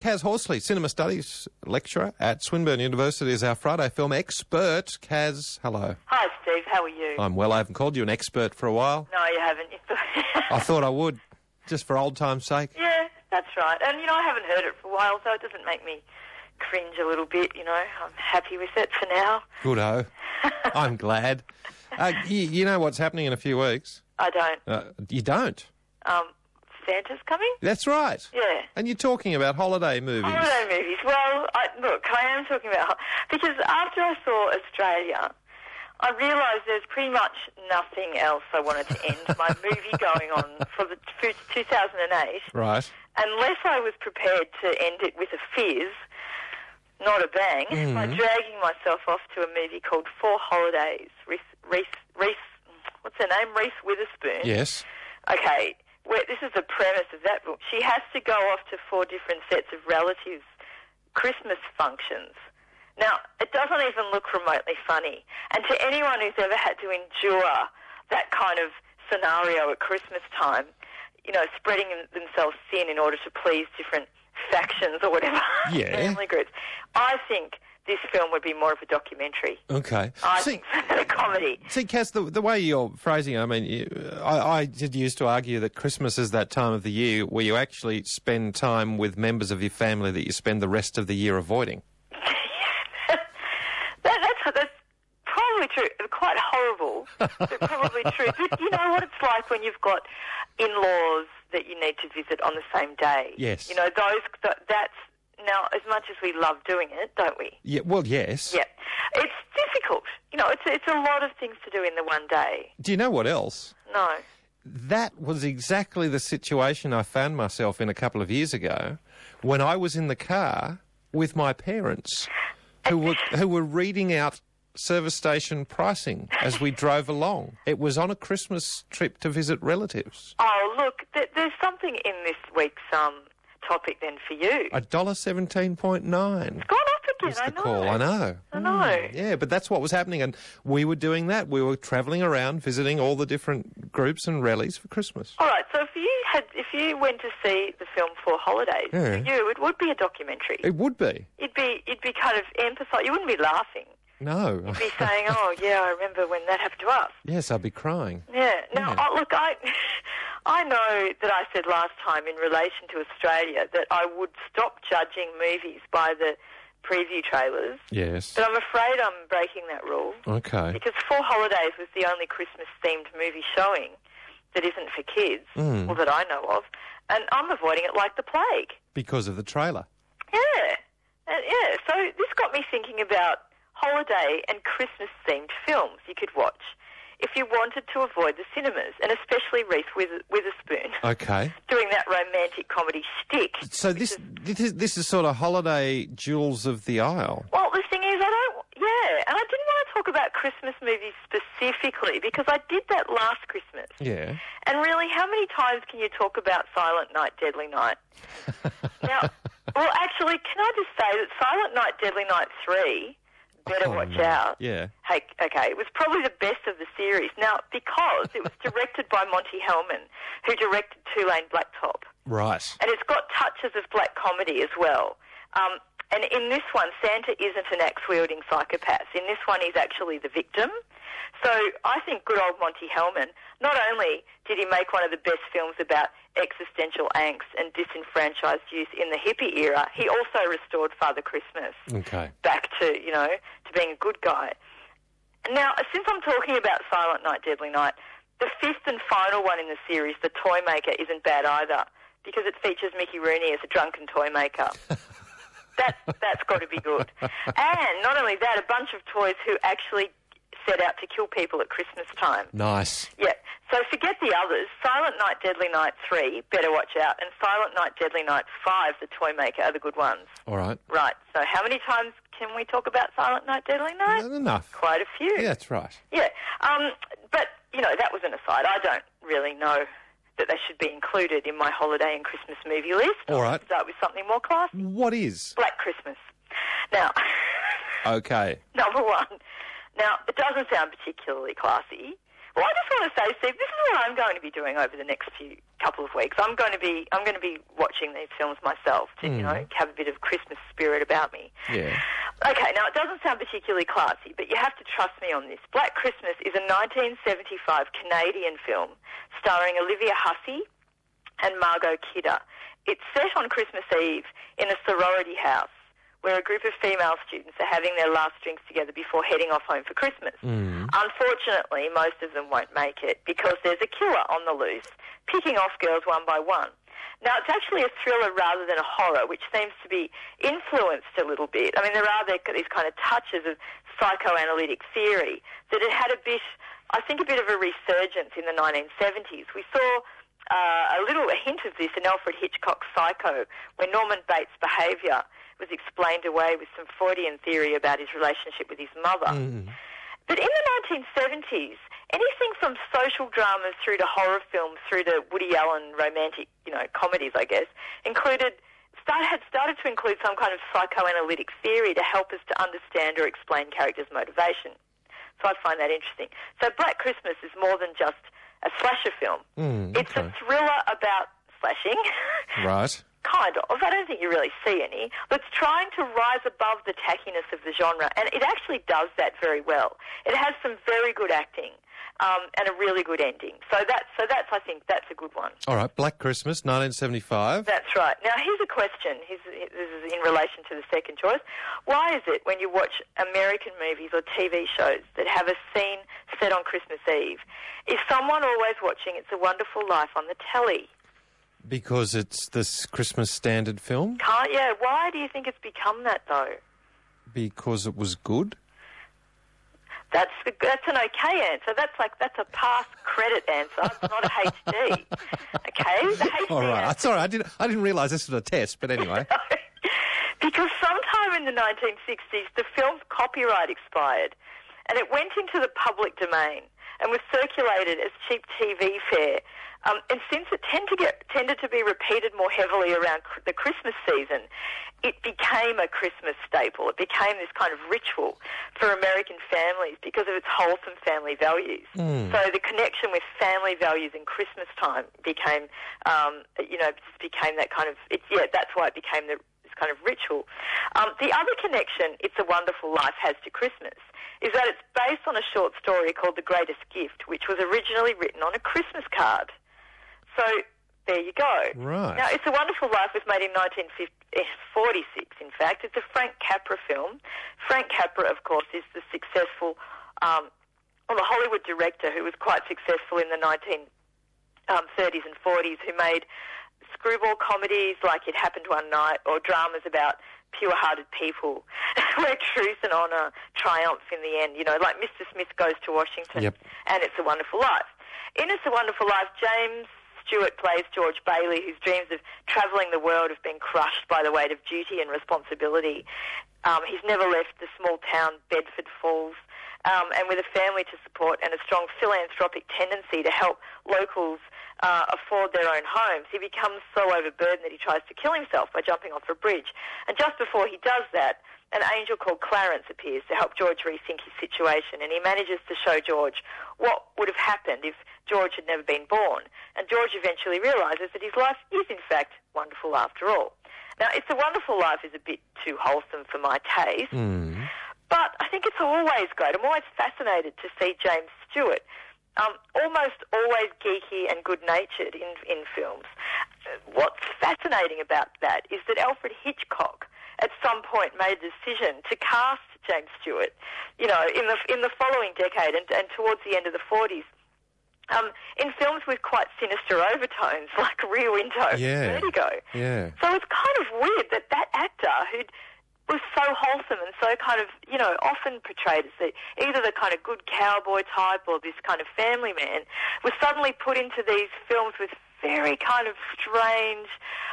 Kaz Horsley, Cinema Studies lecturer at Swinburne University, is our Friday film expert. Kaz, hello. Hi, Steve. How are you? I'm well. I haven't called you an expert for a while. No, you haven't. I thought I would, just for old time's sake. Yeah, that's right. And, I haven't heard it for a while, so it doesn't make me cringe a little bit, I'm happy with it for now. Good-o. I'm glad. You know what's happening in a few weeks? I don't. You don't? Santa's coming? That's right. Yeah. And you're talking about holiday movies. Holiday movies. Well, I am talking about... Because after I saw Australia, I realised there's pretty much nothing else I wanted to end my movie going on for 2008. Right. Unless I was prepared to end it with a fizz, not a bang, by dragging myself off to a movie called Four Holidays. Reese, what's her name? Reese Witherspoon. Yes. Okay. This is the premise of that book. She has to go off to 4 different sets of relatives' Christmas functions. Now, it doesn't even look remotely funny. And to anyone who's ever had to endure that kind of scenario at Christmas time, spreading themselves thin in order to please different factions or whatever, family groups, I think this film would be more of a documentary. Okay. I think a comedy. See, Cass, the way you're phrasing it, I did used to argue that Christmas is that time of the year where you actually spend time with members of your family that you spend the rest of the year avoiding. That's probably true. Quite horrible, but probably true. But you know what it's like when you've got in-laws that you need to visit on the same day. Yes. That's... Now, as much as we love doing it, don't we? Yeah. Well, yes. Yeah. It's difficult. It's a lot of things to do in the one day. Do you know what else? No. That was exactly the situation I found myself in a couple of years ago when I was in the car with my parents who were reading out service station pricing as we drove along. It was on a Christmas trip to visit relatives. Oh, look, there's something in this week's topic then for you. $1.17.9. It's gone up again, I know. I know. Yeah, but that's what was happening, and we were doing that. We were travelling around, visiting all the different groups and rallies for Christmas. All right, so if you went to see the film Four Holidays, for you, it would be a documentary. It would be. You'd be kind of emphasising. You wouldn't be laughing. No. You'd be saying, oh, yeah, I remember when that happened to us. Yes, I'd be crying. Yeah. Now, look, I know that I said last time in relation to Australia that I would stop judging movies by the preview trailers. Yes. But I'm afraid I'm breaking that rule. Okay. Because Four Holidays was the only Christmas-themed movie showing that isn't for kids, or that I know of, and I'm avoiding it like the plague. Because of the trailer. Yeah. So this got me thinking about holiday and Christmas-themed films you could watch if you wanted to avoid the cinemas, and especially Reese Witherspoon. Okay. Doing that romantic comedy shtick. So this is sort of holiday jewels of the aisle. Well, the thing is, and I didn't want to talk about Christmas movies specifically because I did that last Christmas. Yeah. And really, how many times can you talk about Silent Night, Deadly Night? Now, well, actually, can I just say that Silent Night, Deadly Night 3... Better watch out. Yeah. Hey, okay, it was probably the best of the series. Now, because it was directed by Monty Hellman, who directed Two-Lane Blacktop. Right. And it's got touches of black comedy as well. And in this one, Santa isn't an axe-wielding psychopath. In this one, he's actually the victim. So I think good old Monty Hellman, not only did he make one of the best films about existential angst and disenfranchised youth in the hippie era, he also restored Father Christmas back to, to being a good guy. Now, since I'm talking about Silent Night, Deadly Night, the fifth and final one in the series, The Toy Maker, isn't bad either because it features Mickey Rooney as a drunken toy maker. That's got to be good. And not only that, a bunch of toys who actually set out to kill people at Christmas time. Nice. Yeah. So forget the others. Silent Night, Deadly Night 3, better watch out. And Silent Night, Deadly Night 5, The Toy Maker, are the good ones. All right. Right. So how many times can we talk about Silent Night, Deadly Night? Not enough. Quite a few. Yeah, that's right. Yeah. But, that was an aside. I don't really know that they should be included in my holiday and Christmas movie list. All right. I'll start with something more classy. What is? Black Christmas. Now... Okay. Number one. Now, it doesn't sound particularly classy, Well, I just want to say, Steve, this is what I'm going to be doing over the next couple of weeks. I'm going to be watching these films myself to, have a bit of Christmas spirit about me. Yeah. Okay, now it doesn't sound particularly classy, but you have to trust me on this. Black Christmas is a 1975 Canadian film starring Olivia Hussey and Margot Kidder. It's set on Christmas Eve in a sorority house where a group of female students are having their last drinks together before heading off home for Christmas. Unfortunately, most of them won't make it because there's a killer on the loose, picking off girls one by one. Now, it's actually a thriller rather than a horror, which seems to be influenced a little bit. I mean, there are these kind of touches of psychoanalytic theory that it had a bit of a resurgence in the 1970s. We saw a hint of this in Alfred Hitchcock's Psycho, where Norman Bates' behaviour was explained away with some Freudian theory about his relationship with his mother. But in the 1970s, anything from social dramas through to horror films, through to Woody Allen romantic, comedies, I guess, had started to include some kind of psychoanalytic theory to help us to understand or explain characters' motivation. So I find that interesting. So Black Christmas is more than just a slasher film. It's a thriller about slashing. Right. Kind of. I don't think you really see any. But it's trying to rise above the tackiness of the genre, and it actually does that very well. It has some very good acting and a really good ending. So that's I think that's a good one. All right, Black Christmas, 1975. That's right. Now here's a question. This is in relation to the second choice. Why is it when you watch American movies or TV shows that have a scene set on Christmas Eve, is someone always watching It's a Wonderful Life on the telly? Because it's this Christmas standard film? Yeah. Why do you think it's become that, though? Because it was good? That's an okay answer. That's a pass credit answer. It's not a HD. Okay? The HD all right. Answer. Sorry, I didn't realise this was a test, but anyway. Because sometime in the 1960s, the film's copyright expired and it went into the public domain and was circulated as cheap TV fare. And since it tended to be repeated more heavily around the Christmas season, it became a Christmas staple. It became this kind of ritual for American families because of its wholesome family values. So the connection with family values in Christmas time became, just became that kind of, that's why it became this kind of ritual. The other connection It's a Wonderful Life has to Christmas is that it's based on a short story called The Greatest Gift, which was originally written on a Christmas card. So there you go. Right. Now, It's a Wonderful Life was made in 1946, in fact. It's a Frank Capra film. Frank Capra, of course, is the successful, the Hollywood director who was quite successful in the 1930s and 40s, who made screwball comedies like It Happened One Night or dramas about pure-hearted people where truth and honour triumph in the end, like Mr. Smith Goes to Washington and It's a Wonderful Life. In It's a Wonderful Life, James Stewart plays George Bailey, whose dreams of travelling the world have been crushed by the weight of duty and responsibility. He's never left the small town Bedford Falls, and with a family to support and a strong philanthropic tendency to help locals afford their own homes, he becomes so overburdened that he tries to kill himself by jumping off a bridge. And just before he does that, an angel called Clarence appears to help George rethink his situation, and he manages to show George what would have happened if George had never been born. And George eventually realises that his life is, in fact, wonderful after all. Now, It's a Wonderful Life is a bit too wholesome for my taste, but I think it's always great. I'm always fascinated to see James Stewart, almost always geeky and good-natured in films. What's fascinating about that is that Alfred Hitchcock at some point made a decision to cast James Stewart, in the following decade and towards the end of the 40s, in films with quite sinister overtones like Rear Window and Vertigo. Yeah. So it's kind of weird that actor who was so wholesome and so kind of, often portrayed as either the kind of good cowboy type or this kind of family man, was suddenly put into these films with very kind of strange,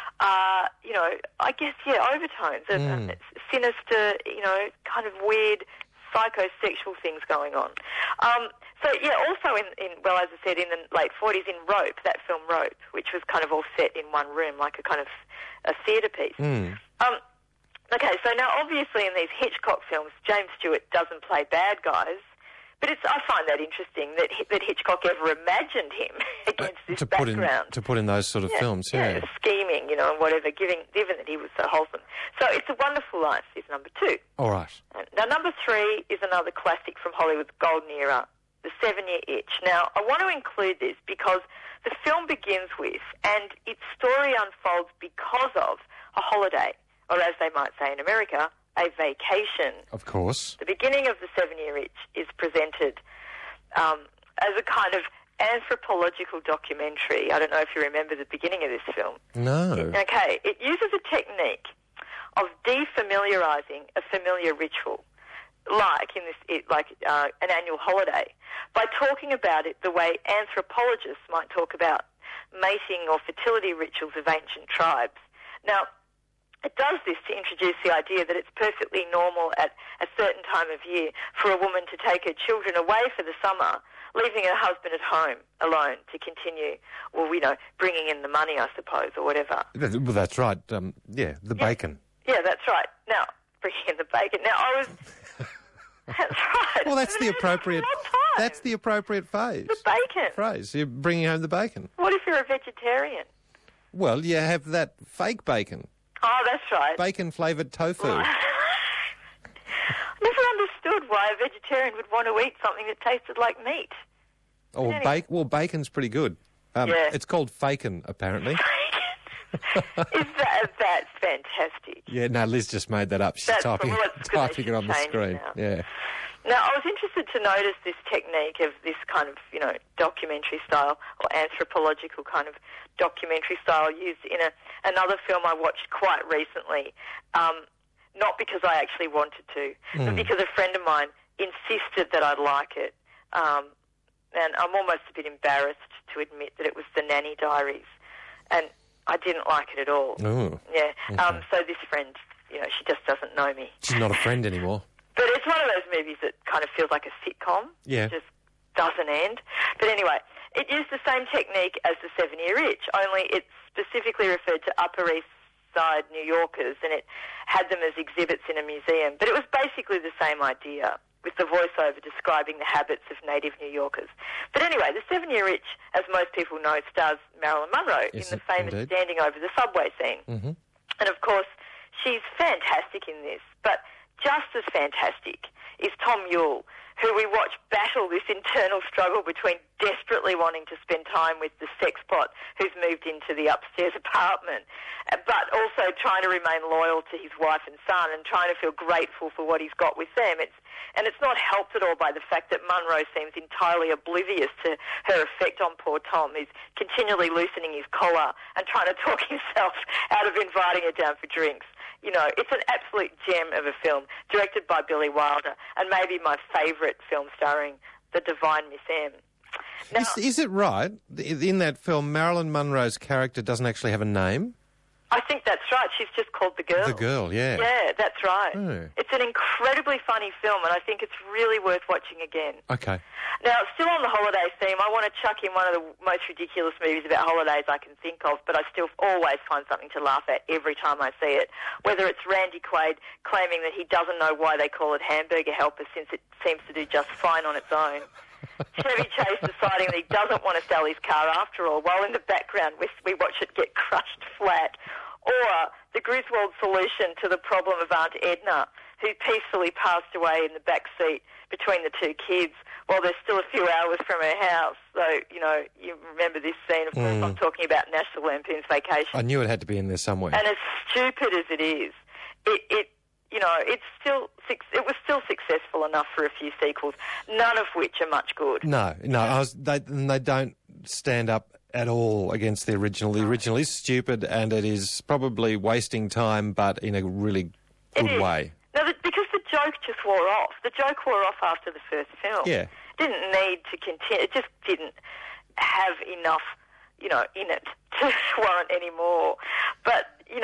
overtones and sinister, kind of weird psychosexual things going on. Also as I said, in the late 40s in Rope, that film Rope, which was kind of all set in one room like a kind of a theatre piece. Okay, so now obviously in these Hitchcock films, James Stewart doesn't play bad guys, But I find that interesting that Hitchcock ever imagined him against this background. To put in those sort of films, yeah. Scheming, and whatever, given that he was so wholesome. So It's a Wonderful Life is number 2. All right. Now, number 3 is another classic from Hollywood's golden era, The 7-Year Itch. Now, I want to include this because the film begins with, and its story unfolds because of, a holiday, or as they might say in America, a vacation. Of course. The beginning of The 7-Year Itch is presented as a kind of anthropological documentary. I don't know if you remember the beginning of this film. No. Okay. It uses a technique of defamiliarising a familiar ritual, like an annual holiday, by talking about it the way anthropologists might talk about mating or fertility rituals of ancient tribes. Now, it does this to introduce the idea that it's perfectly normal at a certain time of year for a woman to take her children away for the summer, leaving her husband at home alone to continue, bringing in the money, I suppose, or whatever. Well, that's right. Bacon. Yeah, that's right. Now, bringing in the bacon. Now, I was... That's right. Well, that's the appropriate... That's the appropriate phase. The bacon. Phrase. You're bringing home the bacon. What if you're a vegetarian? Well, you have that fake bacon. Oh, that's right. Bacon-flavoured tofu. I never understood why a vegetarian would want to eat something that tasted like meat. Oh, anyway. Bacon's pretty good. Yeah. It's called fakin, apparently. That's fantastic. Yeah, no, Liz just made that up. She's typing it on the screen. Yeah. Now, I was interested to notice this technique of this kind of, documentary style or anthropological kind of documentary style used in another film I watched quite recently, not because I actually wanted to, but because a friend of mine insisted that I'd like it. And I'm almost a bit embarrassed to admit that it was The Nanny Diaries. And I didn't like it at all. Ooh. Yeah. Okay. So this friend, she just doesn't know me. She's not a friend anymore. But it's one of those movies that kind of feels like a sitcom. Yeah. It just doesn't end. But anyway, it used the same technique as The 7-Year Itch, only it specifically referred to Upper East Side New Yorkers, and it had them as exhibits in a museum. But it was basically the same idea, with the voiceover describing the habits of native New Yorkers. But anyway, The 7-Year Itch, as most people know, stars Marilyn Monroe in the famous standing over the subway scene. Mm-hmm. And of course, she's fantastic in this, but just as fantastic is Tom Yule, who we watch battle this internal struggle between desperately wanting to spend time with the sexpot who's moved into the upstairs apartment, but also trying to remain loyal to his wife and son and trying to feel grateful for what he's got with them. It's not helped at all by the fact that Monroe seems entirely oblivious to her effect on poor Tom, who's continually loosening his collar and trying to talk himself out of inviting her down for drinks. It's an absolute gem of a film, directed by Billy Wilder, and maybe my favourite film starring the divine Miss M. Now, is it right, in that film, Marilyn Monroe's character doesn't actually have a name? I think that's right. She's just called The Girl. The Girl, yeah. Yeah, that's right. Oh. It's an incredibly funny film, and I think it's really worth watching again. Okay. Now, still on the holiday theme, I want to chuck in one of the most ridiculous movies about holidays I can think of, but I still always find something to laugh at every time I see it. Whether it's Randy Quaid claiming that he doesn't know why they call it Hamburger Helper since it seems to do just fine on its own. Chevy Chase deciding that he doesn't want to sell his car after all, while in the background we watch it get crushed flat. Or the Griswold solution to the problem of Aunt Edna, who peacefully passed away in the back seat between the two kids while there's still a few hours from her house. So, you remember this scene, of course, I'm talking about National Lampoon's Vacation. I knew it had to be in there somewhere. And as stupid as it is, it was still successful enough for a few sequels, none of which are much good. No, they don't stand up at all against the original. The original is stupid, and it is probably wasting time, but in a really good way. No, because the joke just wore off. The joke wore off after the first film. Yeah. Didn't need to continue. It just didn't have enough, in it to warrant any more. But,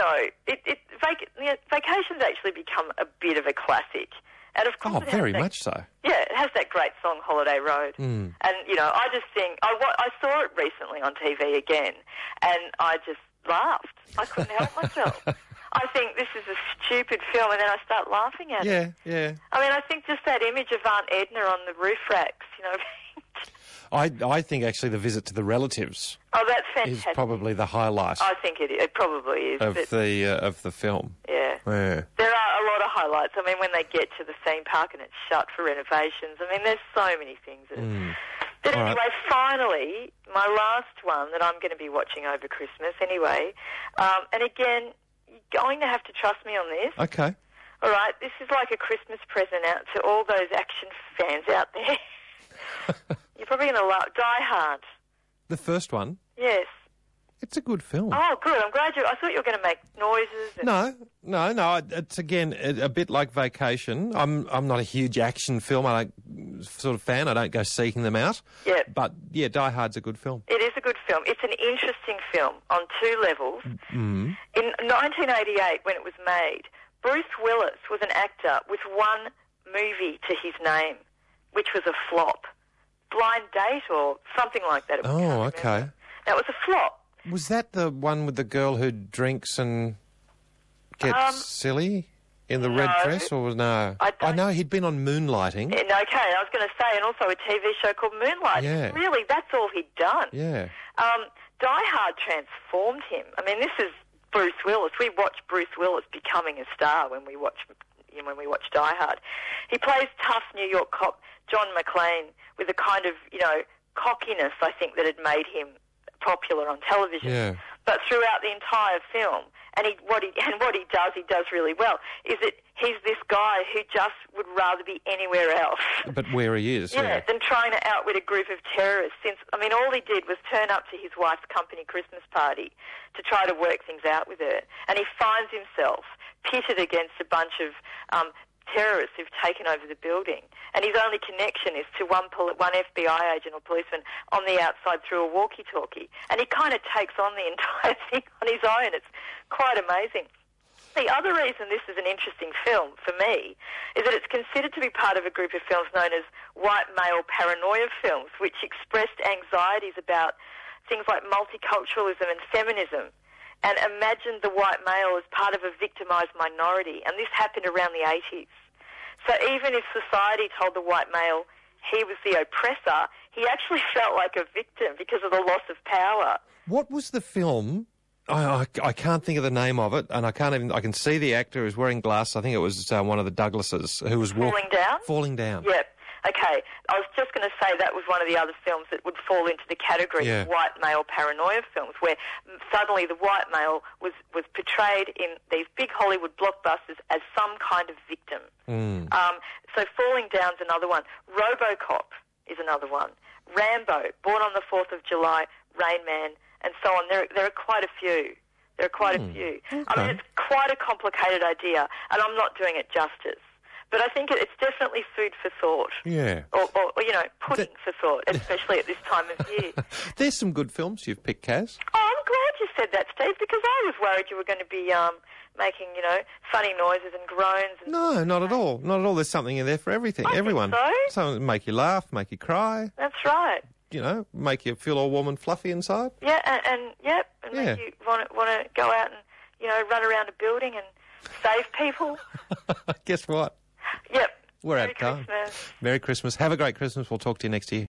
Vacation's actually become a bit of a classic. And of course, very much so. Yeah, it has that great song, Holiday Road. Mm. And, I just think, I saw it recently on TV again, and I just laughed. I couldn't help myself. I think this is a stupid film, and then I start laughing at it. Yeah. I mean, I think just that image of Aunt Edna on the roof racks, you know. I think actually the visit to the relatives Oh, that's is fantastic. probably the highlight I think it probably is. of but, the film. yeah. Yeah. There are a lot of highlights. I mean, when they get to the theme park and it's shut for renovations, I mean, there's so many things. But All anyway, right. finally, my last one that I'm going to be watching over Christmas anyway, and again, you're going to have to trust me on this. Okay. All right, this is like a Christmas present out to all those action fans out there. You're probably going to love Die Hard. The first one. Yes. It's a good film. Oh, good. I'm glad I thought you were going to make noises. And, No. It's again a bit like Vacation. I'm not a huge action film. I don't sort of fan. I don't go seeking them out. Yeah. But yeah, Die Hard's a good film. It is a good film. It's an interesting film on two levels. Mm. In 1988, when it was made, Bruce Willis was an actor with one movie to his name, which was a flop. Blind Date or something like that. Oh, okay. That was a flop. Was that the one with the girl who drinks and gets silly in the red no. dress, or no? I don't- know he'd been on Moonlighting. And, okay, I was going to say, and also a TV show called Moonlight. Yeah. Really, that's all he'd done. Yeah. Die Hard transformed him. I mean, this is Bruce Willis. We watch Bruce Willis becoming a star when we watch Die Hard. He plays tough New York cop John McClane with a kind of, cockiness, I think, that had made him popular on television. Yeah. But throughout the entire film, and what he does really well, is that he's this guy who just would rather be anywhere else. But where he is, yeah. Than trying to outwit a group of terrorists. All he did was turn up to his wife's company Christmas party to try to work things out with her. And he finds himself pitted against a bunch of terrorists who've taken over the building. And his only connection is to one FBI agent or policeman on the outside through a walkie-talkie. And he kind of takes on the entire thing on his own. It's quite amazing. The other reason this is an interesting film for me is that it's considered to be part of a group of films known as white male paranoia films, which expressed anxieties about things like multiculturalism and feminism, and imagined the white male as part of a victimised minority. And this happened around the 80s. So even if society told the white male he was the oppressor, he actually felt like a victim because of the loss of power. What was the film? I can't think of the name of it, and I can see the actor who's wearing glasses. I think it was one of the Douglases who was Falling Down? Falling Down. Yep. Okay. I was just going to say that was one of the other films that would fall into the category of white male paranoia films, where suddenly the white male was portrayed in these big Hollywood blockbusters as some kind of victim. So Falling Down's another one. RoboCop is another one. Rambo, Born on the 4th of July, Rain Man, and so on. There are quite a few. Okay. I mean, it's quite a complicated idea, and I'm not doing it justice. But I think it's definitely food for thought. Yeah. Or pudding for thought, especially at this time of year. There's some good films you've picked, Kaz. Oh, I'm glad you said that, Steve, because I was worried you were going to be making, funny noises and groans. And No, not at all. Not at all. There's something in there for everything. I Everyone. think so. Something to make you laugh, make you cry, That's right. make you feel all warm and fluffy inside. Yeah, and make you want to go out and, run around a building and save people. Guess what? Yep. We're Merry out of time. Christmas. Merry Christmas. Have a great Christmas. We'll talk to you next year.